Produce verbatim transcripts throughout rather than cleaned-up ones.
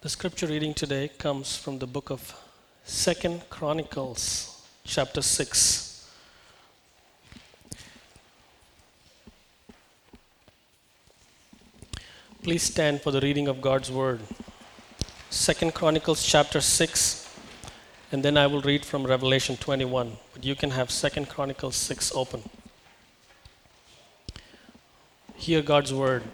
The scripture reading today comes from the book of Second Chronicles, chapter six. Please stand for the reading of God's word. Second Chronicles, chapter six, and then I will read from Revelation twenty-one. But you can have Second Chronicles six open. Hear God's word.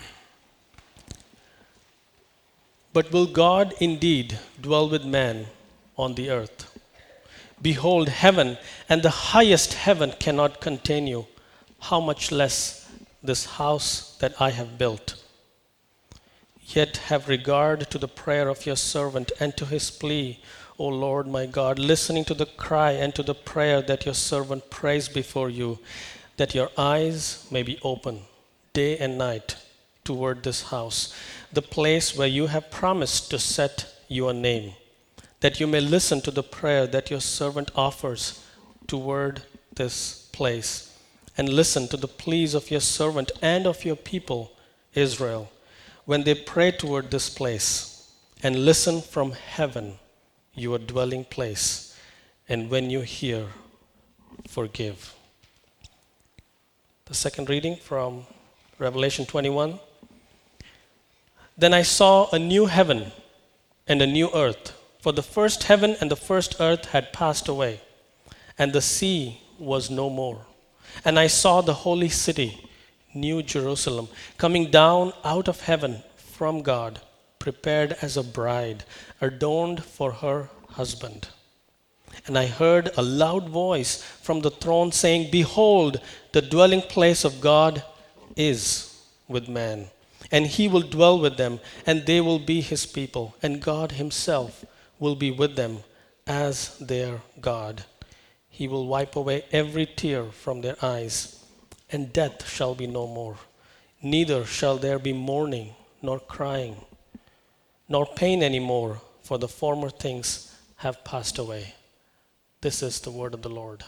But will God indeed dwell with man on the earth? Behold, heaven and the highest heaven cannot contain you. How much less this house that I have built? Yet have regard to the prayer of your servant and to his plea, O Lord my God, listening to the cry and to the prayer that your servant prays before you, that your eyes may be open day and night toward this house, the place where you have promised to set your name, that you may listen to the prayer that your servant offers toward this place, and listen to the pleas of your servant and of your people, Israel, when they pray toward this place, and listen from heaven, your dwelling place, and when you hear, forgive. The second reading from Revelation twenty-one. Then I saw a new heaven and a new earth, for the first heaven and the first earth had passed away, and the sea was no more. And I saw the holy city, New Jerusalem, coming down out of heaven from God, prepared as a bride, adorned for her husband. And I heard a loud voice from the throne saying, Behold, the dwelling place of God is with man. And he will dwell with them, and they will be his people, and God himself will be with them as their God. He will wipe away every tear from their eyes, and death shall be no more. Neither shall there be mourning, nor crying, nor pain any more, for the former things have passed away. This is the word of the Lord.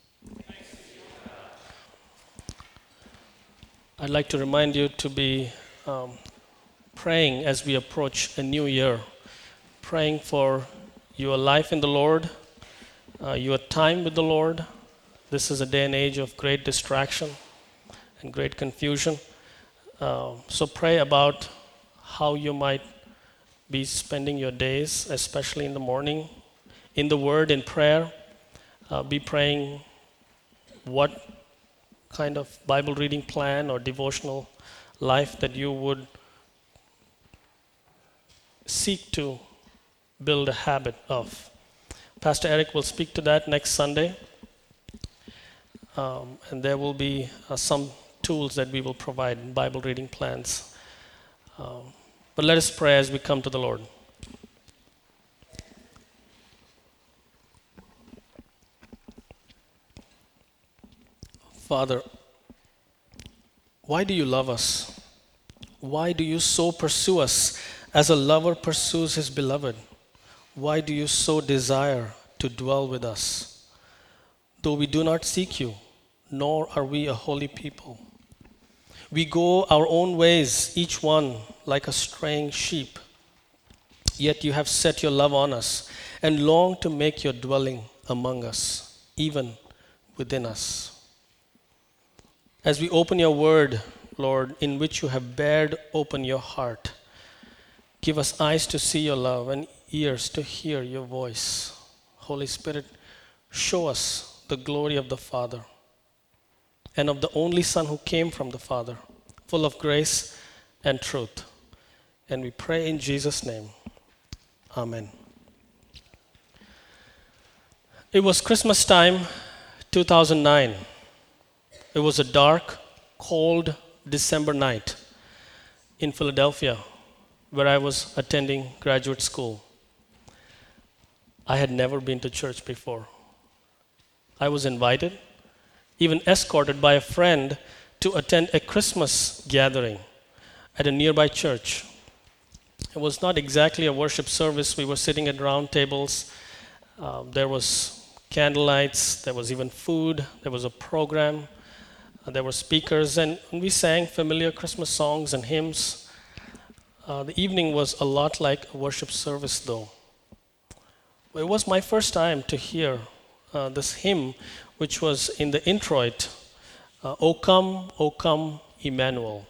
I'd like to remind you to be Um, praying as we approach a new year, praying for your life in the Lord, uh, your time with the Lord. This is a day and age of great distraction and great confusion. Uh, so pray about how you might be spending your days, especially in the morning, in the Word, in prayer. Uh, be praying what kind of Bible reading plan or devotional life that you would seek to build a habit of. Pastor Eric will speak to that next Sunday. Um, and there will be uh, some tools that we will provide, Bible reading plans. Um, but let us pray as we come to the Lord. Father, why do you love us? Why do you so pursue us as a lover pursues his beloved? Why do you so desire to dwell with us? Though we do not seek you, nor are we a holy people. We go our own ways, each one like a straying sheep. Yet you have set your love on us and long to make your dwelling among us, even within us. As we open your word, Lord, in which you have bared open your heart, give us eyes to see your love and ears to hear your voice. Holy Spirit, show us the glory of the Father and of the only Son who came from the Father, full of grace and truth. And we pray in Jesus' name. Amen. It was Christmas time, two thousand nine. It was a dark, cold December night in Philadelphia, where I was attending graduate school. I had never been to church before. I was invited, even escorted by a friend, to attend a Christmas gathering at a nearby church. It was not exactly a worship service. We were sitting at round tables. Uh, there was candlelights. There was even food. There was a program. Uh, there were speakers, and we sang familiar Christmas songs and hymns. Uh, the evening was a lot like a worship service, though. It was my first time to hear uh, this hymn, which was in the introit, uh, O come, O come, Emmanuel,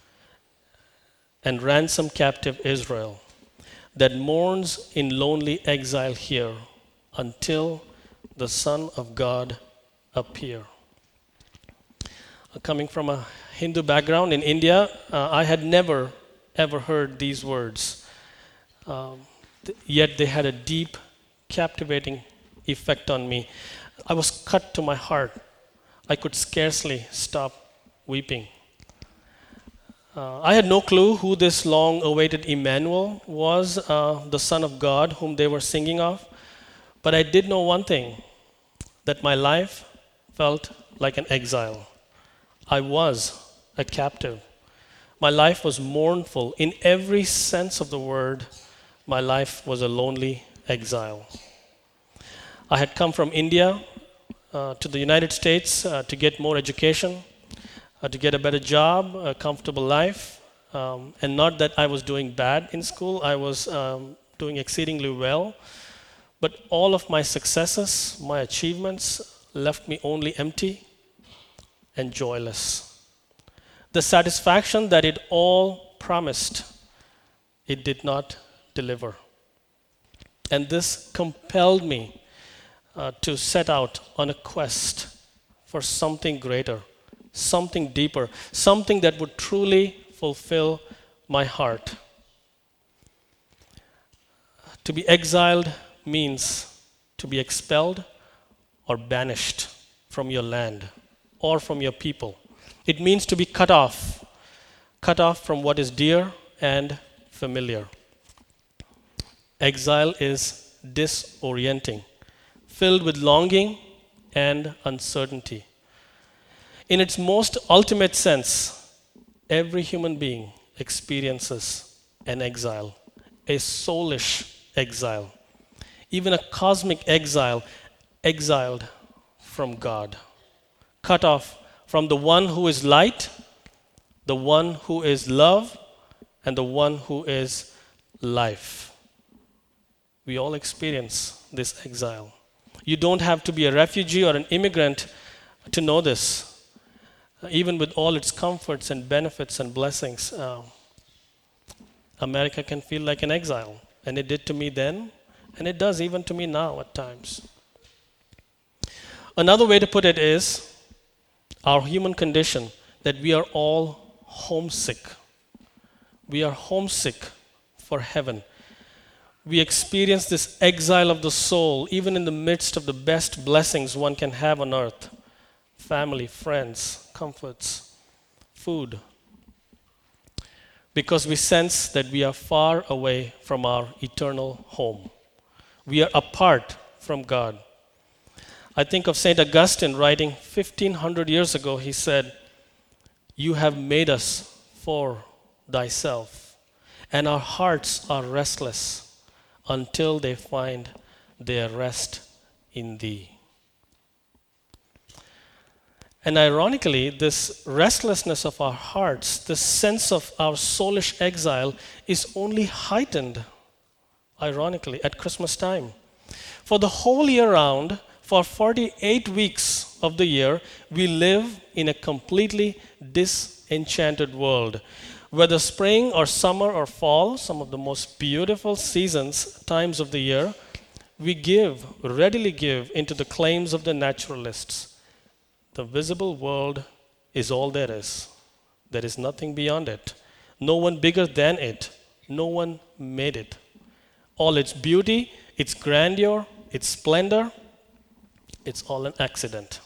and ransom captive Israel, that mourns in lonely exile here until the Son of God appear. Uh, coming from a Hindu background in India, uh, I had never ever heard these words, um, th- yet they had a deep, captivating effect on me. I was cut to my heart. I could scarcely stop weeping. Uh, I had no clue who this long awaited Emmanuel was, uh, the Son of God whom they were singing of, but I did know one thing, that my life felt like an exile. I was a captive. My life was mournful. In every sense of the word, my life was a lonely exile. I had come from India uh, to the United States uh, to get more education, uh, to get a better job, a comfortable life. Um, and not that I was doing bad in school, I was um, doing exceedingly well. But all of my successes, my achievements, left me only empty and joyless. The satisfaction that it all promised, it did not deliver. And this compelled me uh, to set out on a quest for something greater, something deeper, something that would truly fulfill my heart. To be exiled means to be expelled or banished from your land or from your people. It means to be cut off, cut off from what is dear and familiar. Exile is disorienting, filled with longing and uncertainty. In its most ultimate sense, every human being experiences an exile, a soulish exile, even a cosmic exile, exiled from God, cut off from the one who is light, the one who is love, and the one who is life. We all experience this exile. You don't have to be a refugee or an immigrant to know this. Even with all its comforts and benefits and blessings, uh, America can feel like an exile. And it did to me then, and it does even to me now at times. Another way to put it is our human condition, that we are all homesick. We are homesick for heaven. We experience this exile of the soul, even in the midst of the best blessings one can have on earth. Family, friends, comforts, food. Because we sense that we are far away from our eternal home. We are apart from God. I think of Saint Augustine writing fifteen hundred years ago. He said, "You have made us for thyself, and our hearts are restless until they find their rest in thee." And ironically, this restlessness of our hearts, this sense of our soulish exile, is only heightened, ironically, at Christmas time. For the whole year round, for forty-eight weeks of the year, we live in a completely disenchanted world. Whether spring or summer or fall, some of the most beautiful seasons, times of the year, we give, readily give into the claims of the naturalists. The visible world is all there is. There is nothing beyond it. No one bigger than it. No one made it. All its beauty, its grandeur, its splendor, it's all an accident.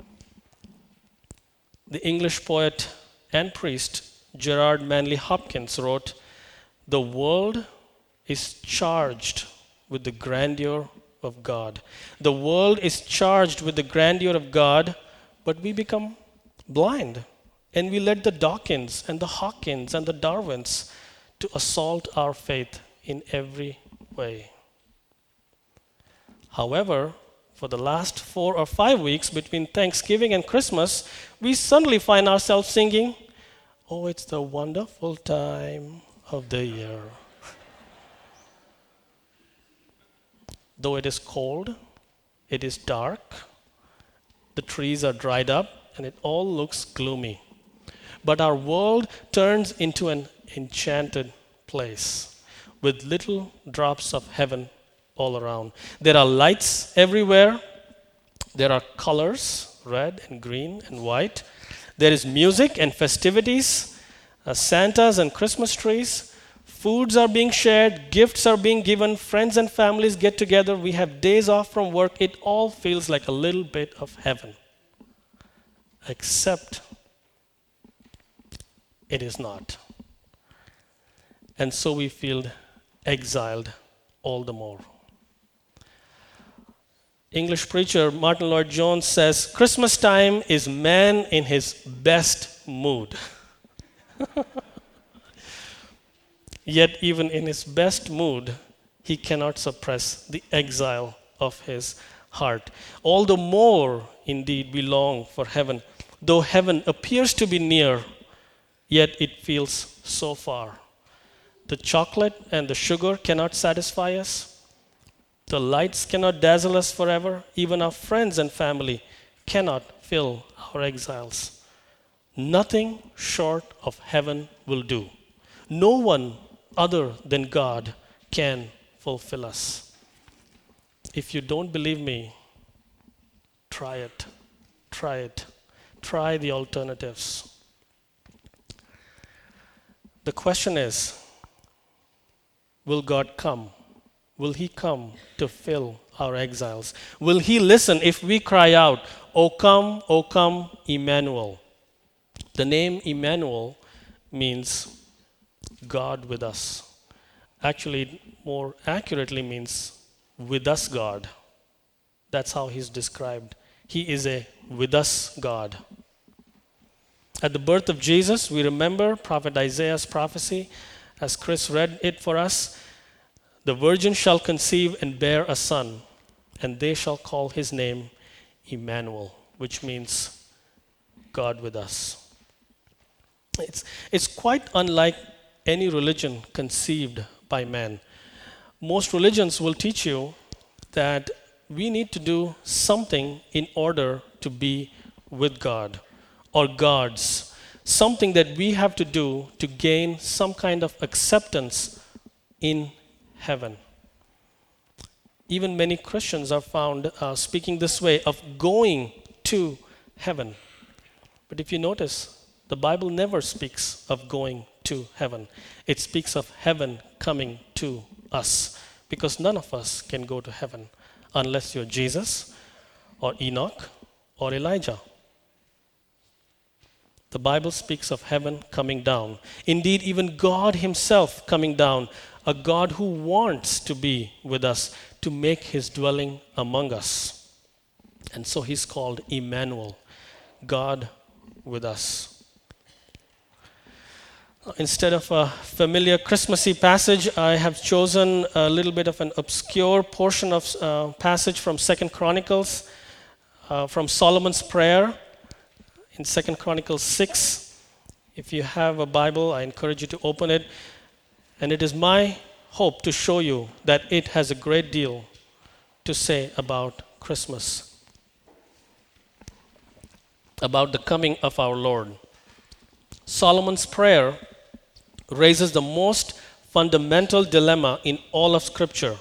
The English poet and priest Gerard Manley Hopkins wrote, "The world is charged with the grandeur of God. The world is charged with the grandeur of God, but we become blind, and we let the Dawkins and the Hawkins and the Darwins to assault our faith in every way." However, for the last four or five weeks between Thanksgiving and Christmas, we suddenly find ourselves singing, "Oh, it's the wonderful time of the year. Though it is cold, it is dark, the trees are dried up, and it all looks gloomy. But our world turns into an enchanted place with little drops of heaven all around. There are lights everywhere. There are colors, red and green and white. There is music and festivities, uh, Santas and Christmas trees. Foods are being shared, gifts are being given, friends and families get together. We have days off from work. It all feels like a little bit of heaven. Except it is not. And so we feel exiled all the more. English preacher Martin Lloyd-Jones says, Christmas time is man in his best mood. Yet even in his best mood, he cannot suppress the exile of his heart. All the more, indeed, we long for heaven. Though heaven appears to be near, yet it feels so far. The chocolate and the sugar cannot satisfy us. The lights cannot dazzle us forever. Even our friends and family cannot fill our exiles. Nothing short of heaven will do. No one other than God can fulfill us. If you don't believe me, try it. Try it. Try the alternatives. The question is, will God come? Will he come to fill our exiles? Will he listen if we cry out, O come, O come, Emmanuel? The name Emmanuel means God with us. Actually, more accurately means with us God. That's how he's described. He is a with us God. At the birth of Jesus, we remember Prophet Isaiah's prophecy, as Chris read it for us. The virgin shall conceive and bear a son, and they shall call his name Emmanuel, which means God with us. It's, it's quite unlike any religion conceived by man. Most religions will teach you that we need to do something in order to be with God or gods, something that we have to do to gain some kind of acceptance in heaven. Even many Christians are found uh, speaking this way of going to heaven. But if you notice, the Bible never speaks of going to heaven. It speaks of heaven coming to us, because none of us can go to heaven unless you're Jesus or Enoch or Elijah. The Bible speaks of heaven coming down. Indeed, even God himself coming down, a God who wants to be with us, to make his dwelling among us. And so he's called Emmanuel, God with us. Instead of a familiar Christmassy passage, I have chosen a little bit of an obscure portion of uh, passage from Second Chronicles, uh, from Solomon's prayer in Second Chronicles six. If you have a Bible, I encourage you to open it. And it is my hope to show you that it has a great deal to say about Christmas, about the coming of our Lord. Solomon's prayer raises the most fundamental dilemma in all of Scripture.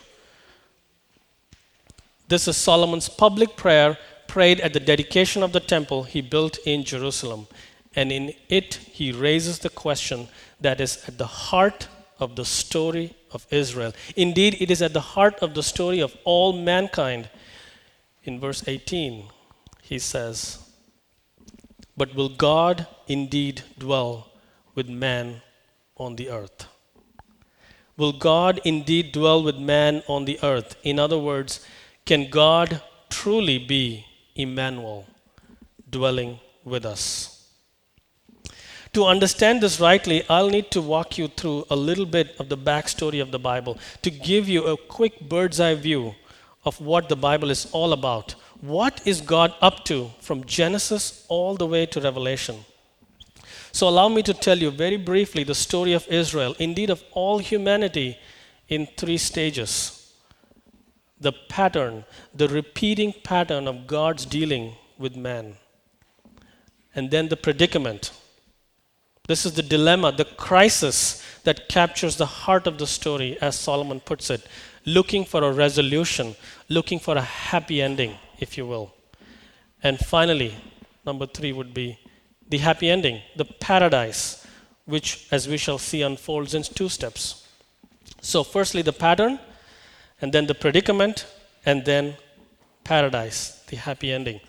This is Solomon's public prayer prayed at the dedication of the temple he built in Jerusalem. And in it, he raises the question that is at the heart of the story of Israel. Indeed, it is at the heart of the story of all mankind. In verse eighteen, he says, "But will God indeed dwell with man on the earth?" Will God indeed dwell with man on the earth? In other words, can God truly be Emmanuel, dwelling with us? To understand this rightly, I'll need to walk you through a little bit of the backstory of the Bible to give you a quick bird's eye view of what the Bible is all about. What is God up to from Genesis all the way to Revelation? So allow me to tell you very briefly the story of Israel, indeed of all humanity, in three stages. The pattern, the repeating pattern of God's dealing with man. And then the predicament. This is the dilemma, the crisis that captures the heart of the story, as Solomon puts it, looking for a resolution, looking for a happy ending, if you will. And finally, number three would be the happy ending, the paradise, which, as we shall see, unfolds in two steps. So, firstly, the pattern, and then the predicament, and then paradise, the happy ending.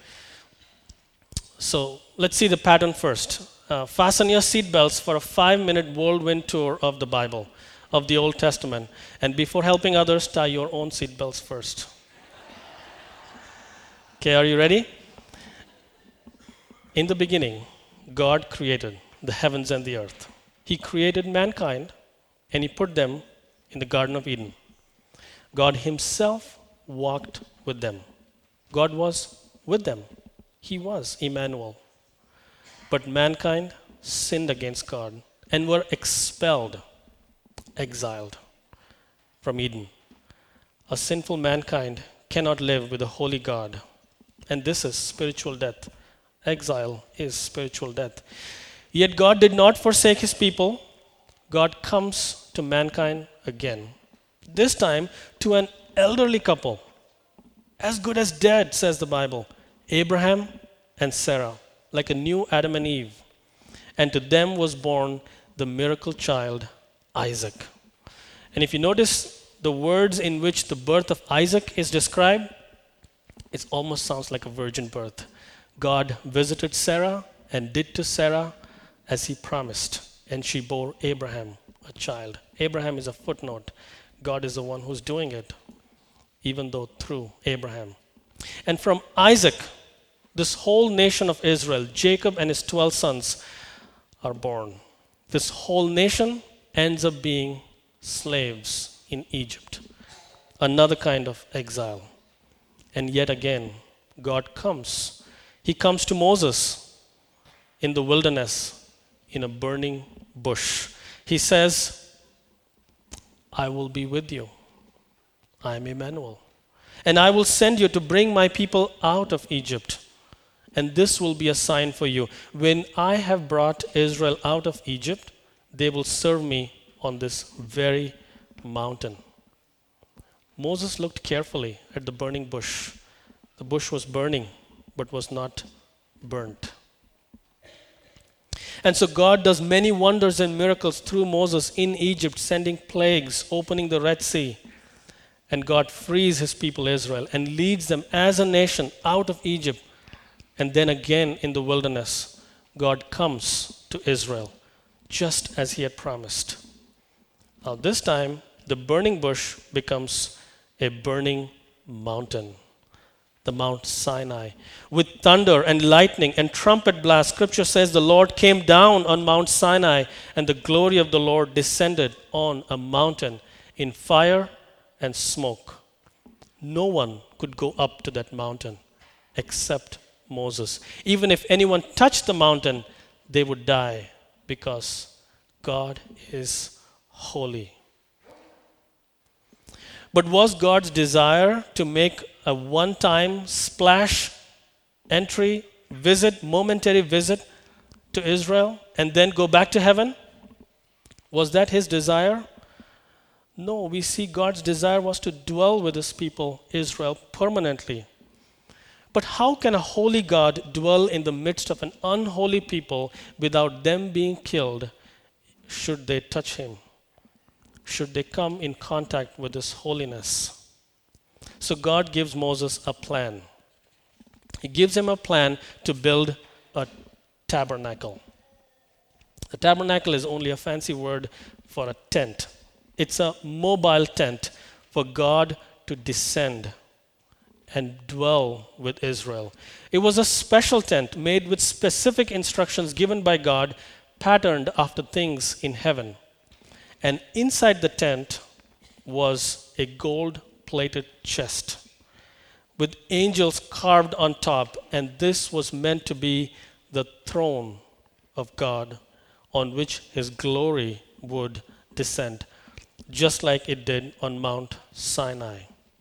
So, let's see the pattern first. Uh, fasten your seatbelts for a five-minute whirlwind tour of the Bible, of the Old Testament. And before helping others, tie your own seatbelts first. Okay, are you ready? In the beginning, God created the heavens and the earth. He created mankind, and He put them in the Garden of Eden. God Himself walked with them. God was with them. He was Emmanuel. But mankind sinned against God and were expelled, exiled from Eden. A sinful mankind cannot live with a holy God. And this is spiritual death. Exile is spiritual death. Yet God did not forsake His people. God comes to mankind again. This time to an elderly couple, as good as dead, says the Bible, Abraham and Sarah, like a new Adam and Eve. And to them was born the miracle child, Isaac. And if you notice the words in which the birth of Isaac is described, it almost sounds like a virgin birth. God visited Sarah and did to Sarah as He promised, and she bore Abraham a child. Abraham is a footnote. God is the one who's doing it, even though through Abraham. And from Isaac, this whole nation of Israel, Jacob and his twelve sons, are born. This whole nation ends up being slaves in Egypt, another kind of exile. And yet again, God comes. He comes to Moses in the wilderness, in a burning bush. He says, I will be with you. I am Emmanuel. And I will send you to bring my people out of Egypt. And this will be a sign for you. When I have brought Israel out of Egypt, they will serve me on this very mountain. Moses looked carefully at the burning bush. The bush was burning, but was not burnt. And so God does many wonders and miracles through Moses in Egypt, sending plagues, opening the Red Sea. And God frees His people Israel and leads them as a nation out of Egypt. And then again in the wilderness, God comes to Israel, just as He had promised. Now this time, the burning bush becomes a burning mountain, the Mount Sinai. With thunder and lightning and trumpet blast, Scripture says the Lord came down on Mount Sinai, and the glory of the Lord descended on a mountain in fire and smoke. No one could go up to that mountain except Moses. Even if anyone touched the mountain, they would die, because God is holy. But was God's desire to make a one-time splash entry, visit, momentary visit to Israel and then go back to heaven? Was that His desire? No, we see God's desire was to dwell with His people, Israel, permanently. But how can a holy God dwell in the midst of an unholy people without them being killed should they touch Him? Should they come in contact with His holiness? So God gives Moses a plan. He gives him a plan to build a tabernacle. A tabernacle is only a fancy word for a tent. It's a mobile tent for God to descend and dwell with Israel. It was a special tent made with specific instructions given by God, patterned after things in heaven. And inside the tent was a gold-plated chest with angels carved on top, and this was meant to be the throne of God on which his glory would descend, just like it did on Mount Sinai.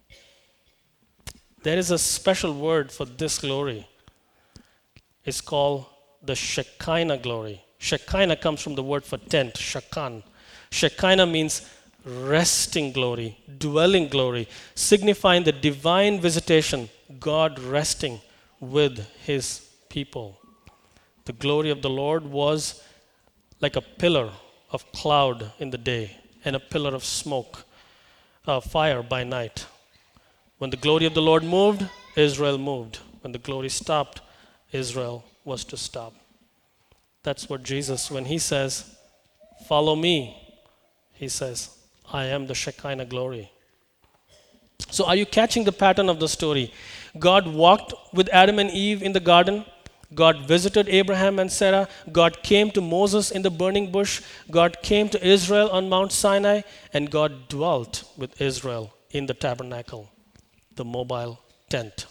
There is a special word for this glory. It's called the Shekinah glory. Shekinah comes from the word for tent, shakan. Shekinah means resting glory, dwelling glory, signifying the divine visitation, God resting with his people. The glory of the Lord was like a pillar of cloud in the day and a pillar of smoke, uh, fire by night. When the glory of the Lord moved, Israel moved. When the glory stopped, Israel was to stop. That's what Jesus, when he says, follow me, he says, I am the Shekinah glory. So are you catching the pattern of the story? God walked with Adam and Eve in the garden. God visited Abraham and Sarah. God came to Moses in the burning bush. God came to Israel on Mount Sinai. And God dwelt with Israel in the tabernacle, the mobile tent.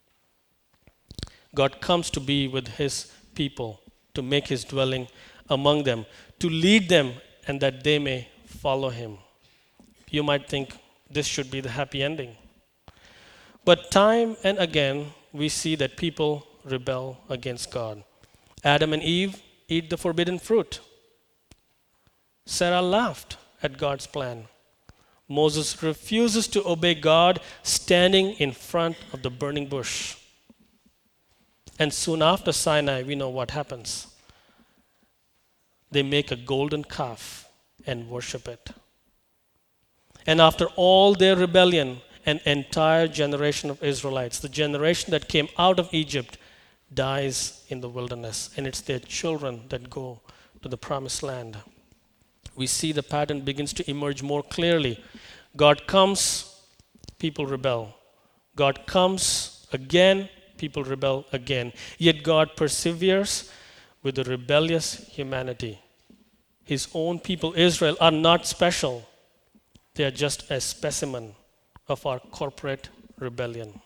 God comes to be with his people, to make his dwelling among them, to lead them, and that they may follow him. You might think this should be the happy ending. But time and again, we see that people rebel against God. Adam and Eve eat the forbidden fruit. Sarah laughed at God's plan. Moses refuses to obey God, standing in front of the burning bush. And soon after Sinai, we know what happens. They make a golden calf and worship it. And after all their rebellion, an entire generation of Israelites, the generation that came out of Egypt, dies in the wilderness. And it's their children that go to the promised land. We see the pattern begins to emerge more clearly. God comes, people rebel. God comes again, people rebel again. Yet God perseveres with the rebellious humanity. His own people, Israel, are not special. They are just a specimen of our corporate rebellion.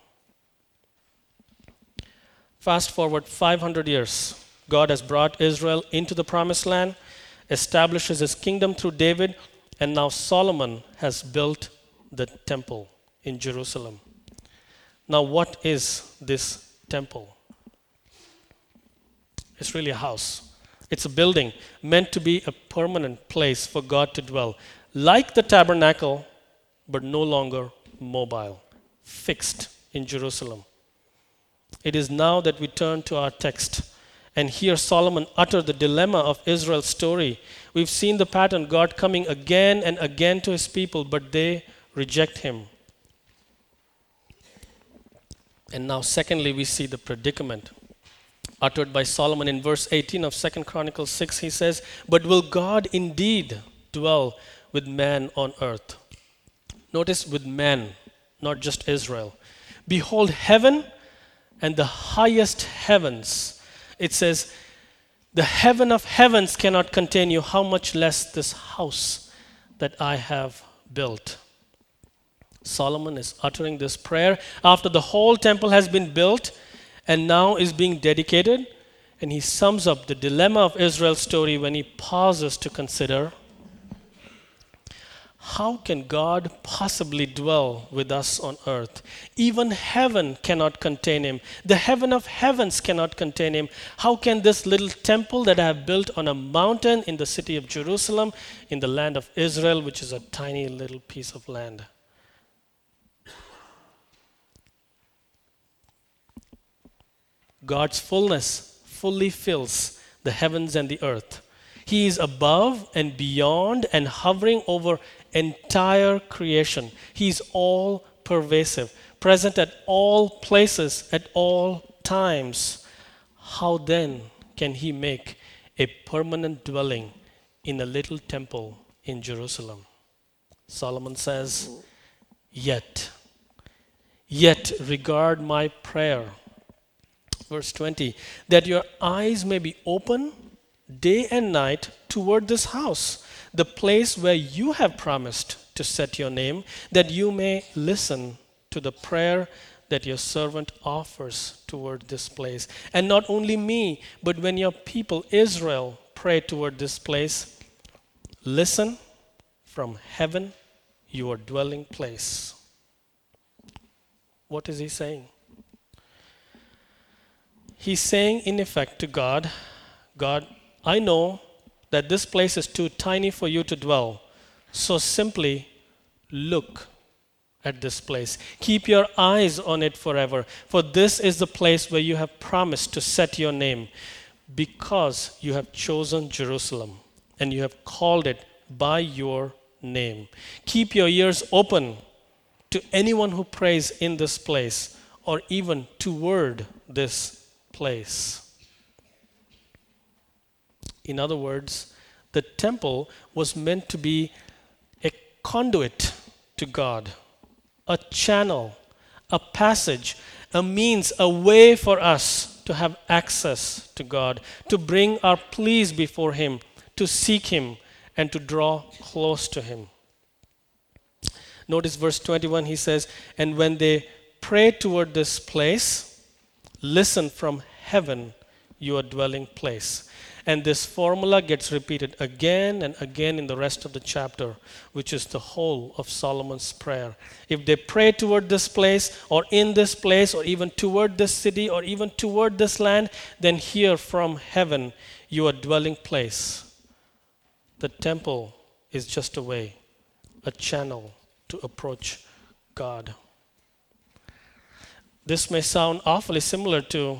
Fast forward five hundred years. God has brought Israel into the promised land, establishes his kingdom through David, and now Solomon has built the temple in Jerusalem. Now, what is this temple? It's really a house. It's a building meant to be a permanent place for God to dwell, like the tabernacle, but no longer mobile, fixed in Jerusalem. It is now that we turn to our text and hear Solomon utter the dilemma of Israel's story. We've seen the pattern, God coming again and again to his people, but they reject him. And now, secondly, we see the predicament uttered by Solomon in verse eighteen of Second Chronicles six. He says, "But will God indeed dwell with man on earth?" Notice, with man, not just Israel. "Behold, heaven and the highest heavens." It says, "The heaven of heavens cannot contain you, how much less this house that I have built." Solomon is uttering this prayer after the whole temple has been built and now is being dedicated. And he sums up the dilemma of Israel's story when he pauses to consider, how can God possibly dwell with us on earth? Even heaven cannot contain him. The heaven of heavens cannot contain him. How can this little temple that I have built on a mountain in the city of Jerusalem, in the land of Israel, which is a tiny little piece of land? God's fullness fully fills the heavens and the earth. He is above and beyond and hovering over entire creation. He is all pervasive, present at all places at all times. How then can he make a permanent dwelling in a little temple in Jerusalem? Solomon says, "Yet, yet regard my prayer." Verse twenty, "that your eyes may be open day and night toward this house, the place where you have promised to set your name, that you may listen to the prayer that your servant offers toward this place. And not only me, but when your people Israel pray toward this place, listen from heaven, your dwelling place. What is he saying? He's saying, in effect, to God, God, I know that this place is too tiny for you to dwell. So simply look at this place. Keep your eyes on it forever. For this is the place where you have promised to set your name, because you have chosen Jerusalem and you have called it by your name. Keep your ears open to anyone who prays in this place or even toward this place. In other words, the temple was meant to be a conduit to God, a channel, a passage, a means, a way for us to have access to God, to bring our pleas before Him, to seek Him, and to draw close to Him. Notice verse twenty-one, he says, and when they pray toward this place, listen from heaven, your dwelling place. And this formula gets repeated again and again in the rest of the chapter, which is the whole of Solomon's prayer. If they pray toward this place, or in this place, or even toward this city, or even toward this land, then hear from heaven, your dwelling place. The temple is just a way, a channel to approach God. This may sound awfully similar to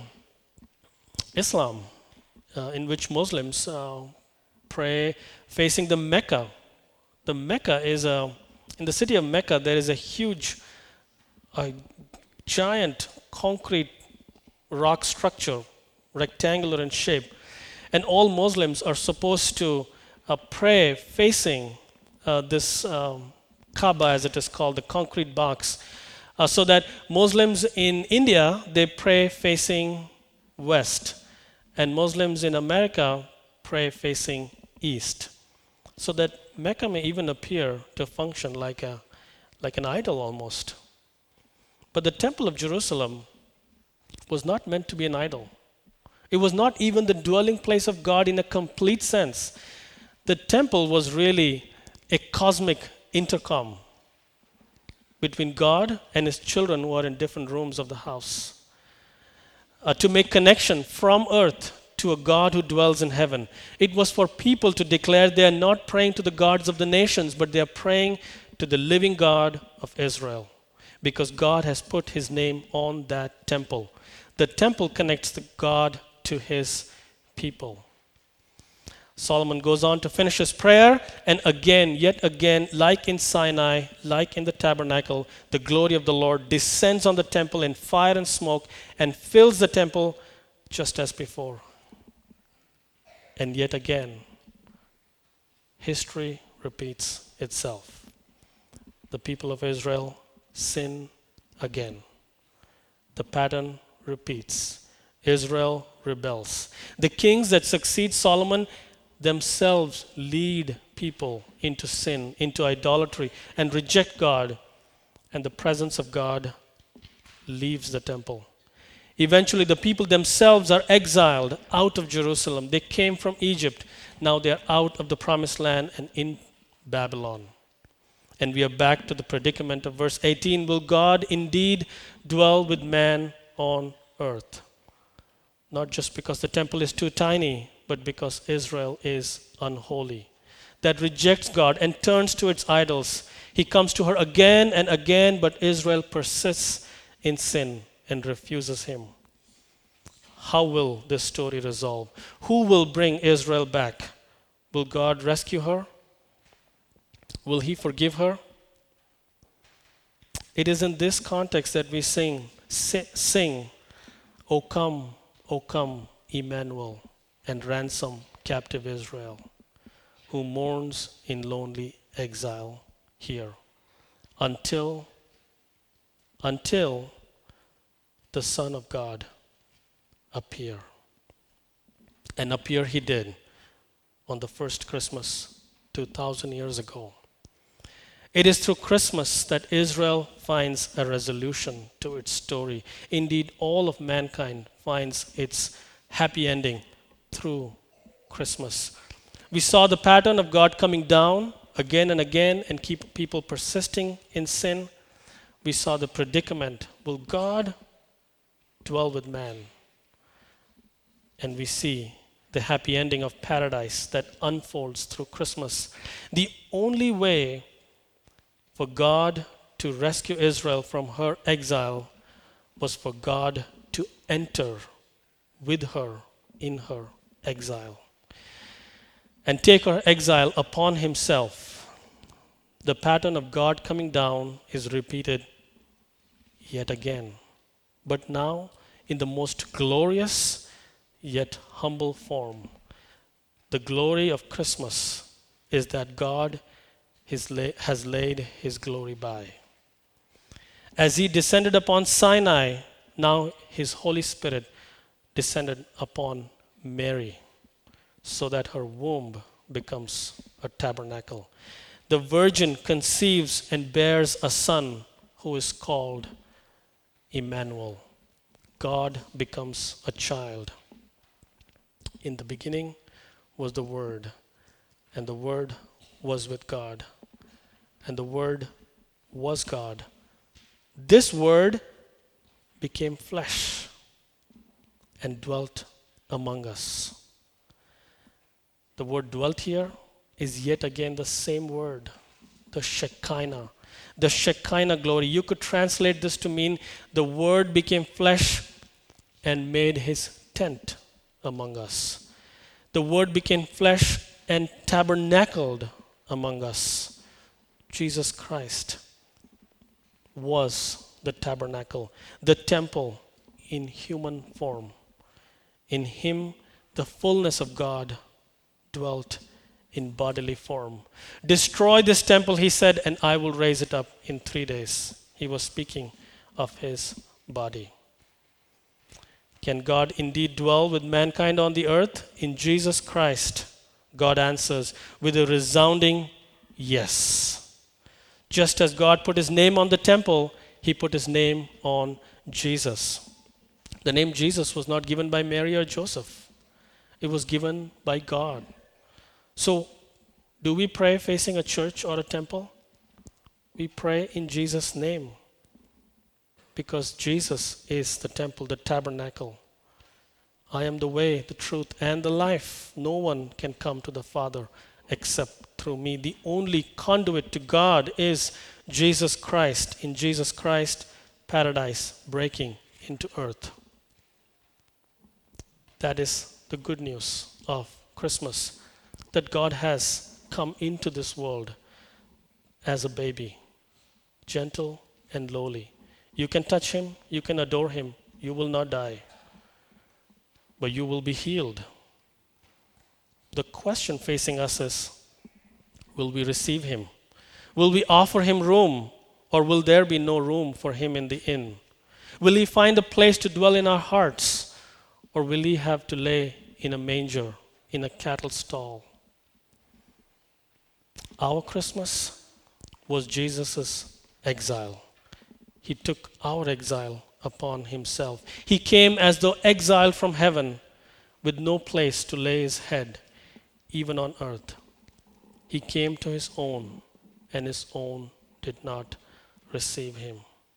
Islam, uh, in which Muslims uh, pray facing the Mecca. The Mecca is a, in the city of Mecca, there is a huge, a giant concrete rock structure, rectangular in shape. And all Muslims are supposed to uh, pray facing uh, this um, Kaaba, as it is called, the concrete box. Uh, so that Muslims in India, they pray facing west. And Muslims in America pray facing east. So that Mecca may even appear to function like a like an idol almost. But the Temple of Jerusalem was not meant to be an idol. It was not even the dwelling place of God in a complete sense. The temple was really a cosmic intercom between God and His children who are in different rooms of the house. Uh, to make connection from earth to a God who dwells in heaven. It was for people to declare they are not praying to the gods of the nations, but they are praying to the living God of Israel, because God has put His name on that temple. The temple connects the God to His people. Solomon goes on to finish his prayer, and again, yet again, like in Sinai, like in the tabernacle, the glory of the Lord descends on the temple in fire and smoke and fills the temple just as before. And yet again, history repeats itself. The people of Israel sin again. The pattern repeats. Israel rebels. The kings that succeed Solomon themselves lead people into sin, into idolatry, and reject God, and the presence of God leaves the temple. Eventually, the people themselves are exiled out of Jerusalem. They came from Egypt. Now they are out of the promised land and in Babylon. And we are back to the predicament of verse eighteen. Will God indeed dwell with man on earth? Not just because the temple is too tiny, but because Israel is unholy, that rejects God and turns to its idols. He comes to her again and again, but Israel persists in sin and refuses Him. How will this story resolve? Who will bring Israel back? Will God rescue her? Will He forgive her? It is in this context that we sing, sing, O come, O come, Emmanuel, and ransom captive Israel, who mourns in lonely exile here, until, until the Son of God appear. And appear He did on the first Christmas two thousand years ago. It is through Christmas that Israel finds a resolution to its story. Indeed, all of mankind finds its happy ending through Christmas. We saw the pattern of God coming down again and again and keep people persisting in sin. We saw the predicament. Will God dwell with man? And we see the happy ending of paradise that unfolds through Christmas. The only way for God to rescue Israel from her exile was for God to enter with her in her exile and take her exile upon himself. The pattern of God coming down is repeated yet again, but now in the most glorious yet humble form. The glory of Christmas is that God has laid his glory by. As he descended upon Sinai, now his Holy Spirit descended upon Mary so that her womb becomes a tabernacle. The virgin conceives and bears a son who is called Emmanuel. God becomes a child. In the beginning was the Word, and the Word was with God, and the Word was God. This Word became flesh and dwelt among us. The word dwelt here is yet again the same word, the Shekinah. The Shekinah glory. You could translate this to mean the Word became flesh and made his tent among us. The Word became flesh and tabernacled among us. Jesus Christ was the tabernacle, the temple in human form. In him, the fullness of God dwelt in bodily form. Destroy this temple, he said, and I will raise it up in three days. He was speaking of his body. Can God indeed dwell with mankind on the earth? In Jesus Christ, God answers with a resounding yes. Just as God put his name on the temple, he put his name on Jesus. The name Jesus was not given by Mary or Joseph. It was given by God. So, do we pray facing a church or a temple? We pray in Jesus' name because Jesus is the temple, the tabernacle. I am the way, the truth, and the life. No one can come to the Father except through me. The only conduit to God is Jesus Christ. In Jesus Christ, paradise breaking into earth. That is the good news of Christmas, that God has come into this world as a baby, gentle and lowly. You can touch him, you can adore him, you will not die, but you will be healed. The question facing us is, will we receive him? Will we offer him room, or will there be no room for him in the inn? Will he find a place to dwell in our hearts, or will he have to lay in a manger, in a cattle stall? Our Christmas was Jesus' exile. He took our exile upon himself. He came as though exiled from heaven with no place to lay his head, even on earth. He came to his own, and his own did not receive him.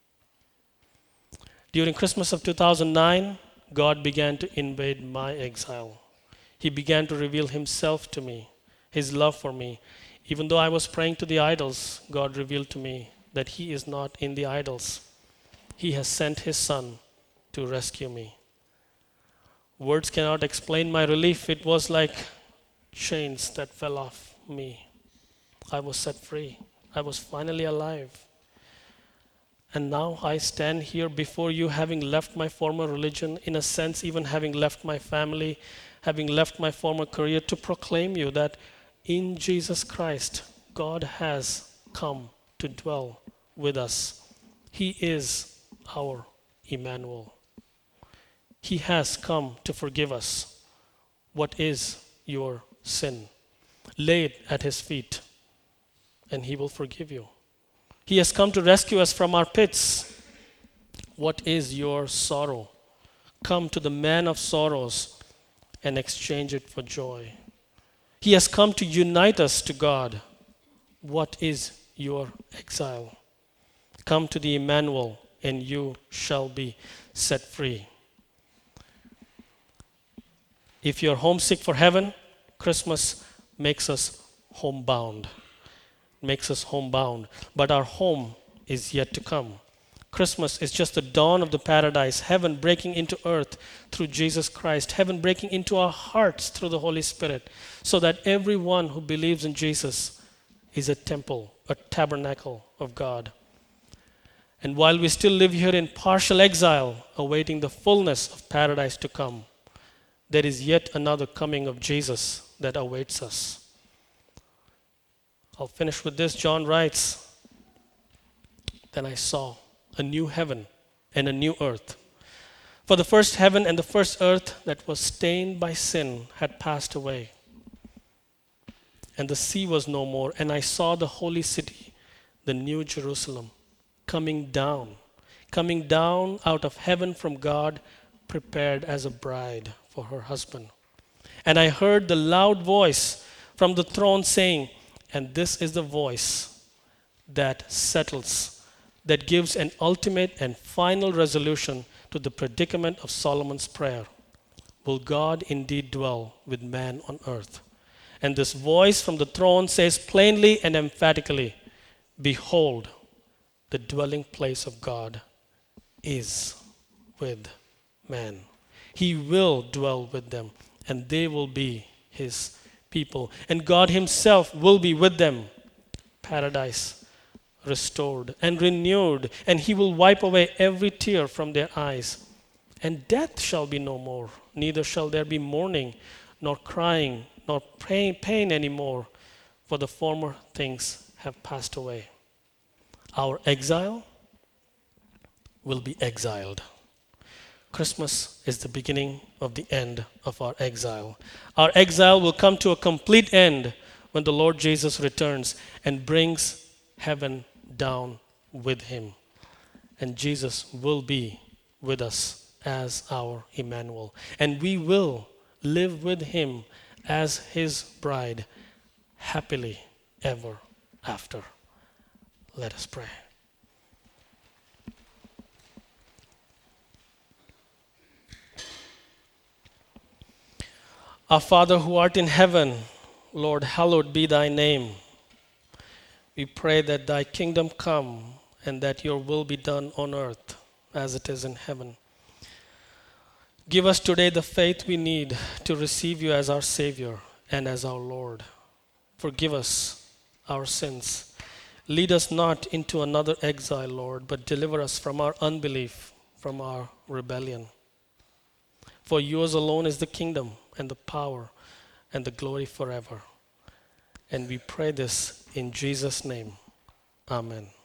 During Christmas of two thousand nine, God began to invade my exile. He began to reveal himself to me, his love for me. Even though I was praying to the idols, God revealed to me that he is not in the idols. He has sent his son to rescue me. Words cannot explain my relief. It was like chains that fell off me. I was set free. I was finally alive. And now I stand here before you, having left my former religion, in a sense, even having left my family, having left my former career, to proclaim you that in Jesus Christ, God has come to dwell with us. He is our Emmanuel. He has come to forgive us. What is your sin? Lay it at his feet, and he will forgive you. He has come to rescue us from our pits. What is your sorrow? Come to the man of sorrows and exchange it for joy. He has come to unite us to God. What is your exile? Come to the Emmanuel, and you shall be set free. If you're homesick for heaven, Christmas makes us homebound. Makes us homebound. But our home is yet to come. Christmas is just the dawn of the paradise, heaven breaking into earth through Jesus Christ, heaven breaking into our hearts through the Holy Spirit, so that everyone who believes in Jesus is a temple, a tabernacle of God. And while we still live here in partial exile, awaiting the fullness of paradise to come, there is yet another coming of Jesus that awaits us. I'll finish with this. John writes, "Then I saw a new heaven and a new earth. For the first heaven and the first earth that was stained by sin had passed away. And the sea was no more. And I saw the holy city, the new Jerusalem, coming down, coming down out of heaven from God, prepared as a bride for her husband. And I heard the loud voice from the throne saying," and this is the voice that settles, that gives an ultimate and final resolution to the predicament of Solomon's prayer. "Will God indeed dwell with man on earth?" And this voice from the throne says plainly and emphatically, "Behold, the dwelling place of God is with man. He will dwell with them, and they will be his people. And God himself will be with them." Paradise restored and renewed, and he will wipe away every tear from their eyes. And death shall be no more, neither shall there be mourning, nor crying, nor pain, pain anymore, for the former things have passed away. Our exile will be exiled. Christmas is the beginning of the end of our exile. Our exile will come to a complete end when the Lord Jesus returns and brings heaven down with him. And Jesus will be with us as our Emmanuel. And we will live with him as his bride happily ever after. Let us pray. Our Father who art in heaven, Lord, hallowed be thy name. We pray that thy kingdom come and that your will be done on earth as it is in heaven. Give us today the faith we need to receive you as our Savior and as our Lord. Forgive us our sins. Lead us not into another exile, Lord, but deliver us from our unbelief, from our rebellion. For yours alone is the kingdom and the power and the glory forever. And we pray this in Jesus' name. Amen.